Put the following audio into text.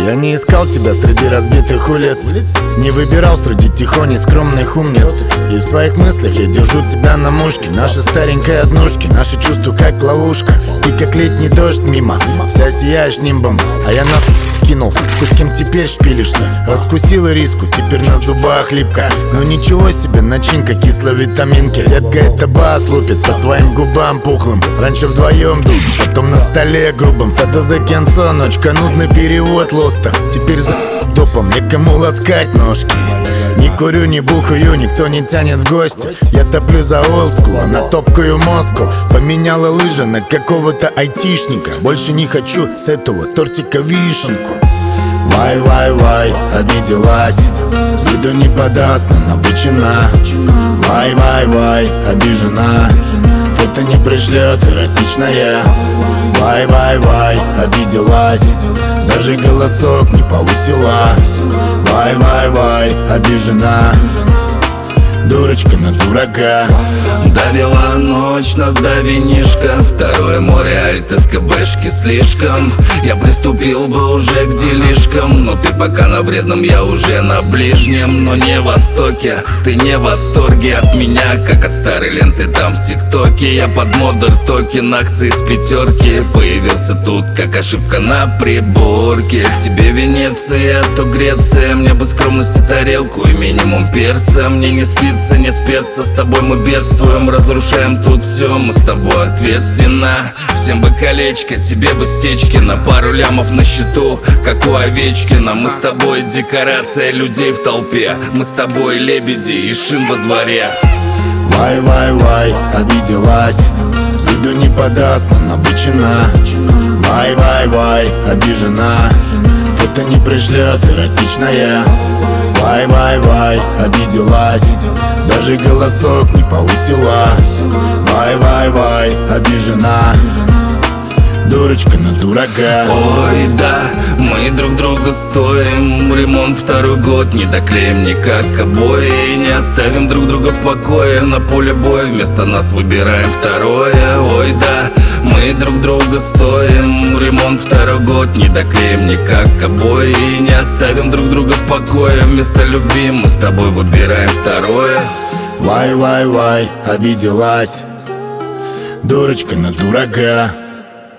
Я не искал тебя среди разбитых улиц, не выбирал среди тихоней скромных умниц. И в своих мыслях я держу тебя на мушке. Наши старенькие однушки, наши чувства как ловушка. Ты как летний дождь мимо, вся сияешь нимбом, а я нас вкинул. Ты с кем теперь шпилишься? Раскусила риску, теперь на зубах липка. Ну ничего себе, начинка кислой витаминки. Детка, это бас лупит по твоим губам пухлым. Раньше вдвоем дуть, потом на столе грубом. Саду за кенцо, ночка, нудный перевод лоста. Теперь за допом некому ласкать ножки. Не курю, не бухаю, никто не тянет в гости. Я топлю за олдскул, она топкаю мозгу. Поменяла лыжи на какого-то айтишника. Больше не хочу с этого тортика вишенку. Вай, вай, вай, обиделась. Виду не подаст, но набычена. Вай, вай, вай, обижена. Фото не пришлет, эротичная. Вай, вай, вай, обиделась. Даже голосок не повысила. Вай, вай, вай, обижена. Дурочка на дурака. Давила ночь, нас до винишка. Второе море, альт, СКБшки слишком. Я приступил бы уже к делишкам, но ты пока на вредном, я уже на ближнем. Но не в востоке, ты не в восторге от меня, как от старой ленты там в ТикТоке. Я под модер токен, акции с пятерки. Появился тут, как ошибка на приборке. Тебе Венеция, то Греция. Мне бы скромности тарелку и минимум перца. Мне не спится, не спеться, с тобой мы бедствуем. Разрушаем тут все, мы с тобой ответственно. Всем бы колечко, тебе бы стечки. На пару лямов на счету, как у Овечкина. Мы с тобой декорация людей в толпе. Мы с тобой лебеди и шин во дворе. Вай, вай, вай, обиделась. Виду не подаст, но набычена. Вай, вай, вай, обижена. Фото не пришлет, эротичная. Вай, вай, вай, обиделась. Даже голосок не повысила. Вай, вай, вай, обижена. Дурочка на дурака. Ой, да, мы друг друга стоим. Ремонт второй год, не доклеим никак обои. Не оставим друг друга в покое. На поле боя вместо нас выбираем второе. Ой, да, мы друг друга стоим. Ремонт второй год, не доклеим никак обои. Не оставим друг друга в покое. Вместо любви мы с тобой выбираем второе. Вай, вай, вай, обиделась. Дурочка на дурака.